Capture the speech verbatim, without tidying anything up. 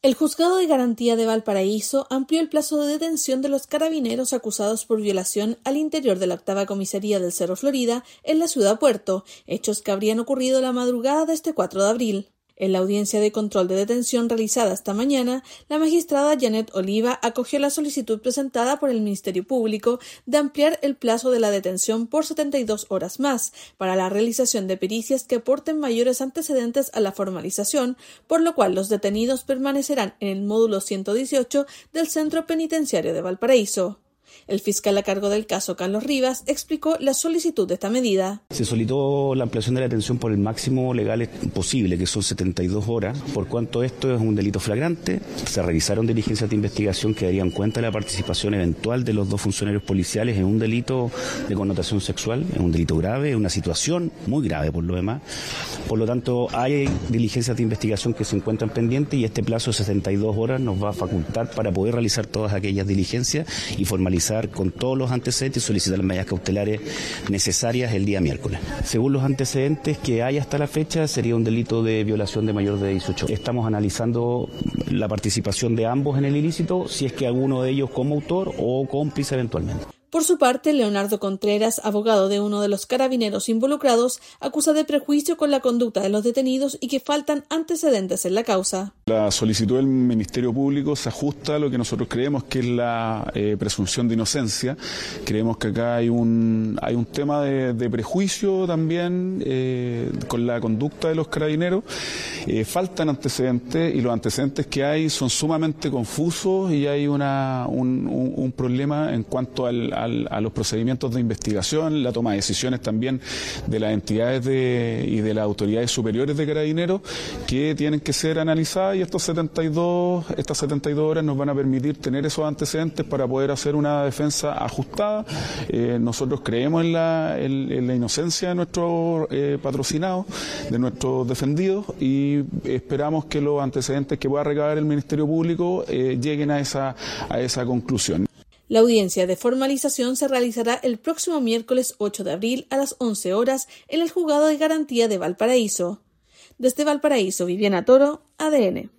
El Juzgado de Garantía de Valparaíso amplió el plazo de detención de los carabineros acusados por violación al interior de la octava comisaría del Cerro Florida en la ciudad Puerto, hechos que habrían ocurrido la madrugada de este cuatro de abril. En la audiencia de control de detención realizada esta mañana, la magistrada Janet Oliva acogió la solicitud presentada por el Ministerio Público de ampliar el plazo de la detención por setenta y dos horas más para la realización de pericias que aporten mayores antecedentes a la formalización, por lo cual los detenidos permanecerán en el módulo ciento dieciocho del Centro Penitenciario de Valparaíso. El fiscal a cargo del caso, Carlos Rivas, explicó la solicitud de esta medida. Se solicitó la ampliación de la detención por el máximo legal posible, que son setenta y dos horas, por cuanto esto es un delito flagrante. Se realizaron diligencias de investigación que darían cuenta de la participación eventual de los dos funcionarios policiales en un delito de connotación sexual, en un delito grave, en una situación muy grave por lo demás. Por lo tanto, hay diligencias de investigación que se encuentran pendientes y este plazo de setenta y dos horas nos va a facultar para poder realizar todas aquellas diligencias y formalizar con todos los antecedentes y solicitar las medidas cautelares necesarias el día miércoles. Según los antecedentes que hay hasta la fecha, sería un delito de violación de mayor de dieciocho. Estamos analizando la participación de ambos en el ilícito, si es que alguno de ellos como autor o cómplice eventualmente. Por su parte, Leonardo Contreras, abogado de uno de los carabineros involucrados, acusa de prejuicio con la conducta de los detenidos y que faltan antecedentes en la causa. La solicitud del Ministerio Público se ajusta a lo que nosotros creemos que es la eh, presunción de inocencia. Creemos que acá hay un hay un tema de, de prejuicio también eh, con la conducta de los carabineros. Eh, faltan antecedentes y los antecedentes que hay son sumamente confusos y hay una un, un, un problema en cuanto al Al, a los procedimientos de investigación, la toma de decisiones también de las entidades de, y de las autoridades superiores de carabineros que tienen que ser analizadas, y estos setenta y dos, estas setenta y dos horas nos van a permitir tener esos antecedentes para poder hacer una defensa ajustada. Eh, nosotros creemos en la, en, en la inocencia de nuestros eh, patrocinados, de nuestros defendidos, y esperamos que los antecedentes que pueda recabar el Ministerio Público eh, lleguen a esa, a esa conclusión. La audiencia de formalización se realizará el próximo miércoles ocho de abril a las once horas en el Juzgado de Garantía de Valparaíso. Desde Valparaíso, Viviana Toro, A D N.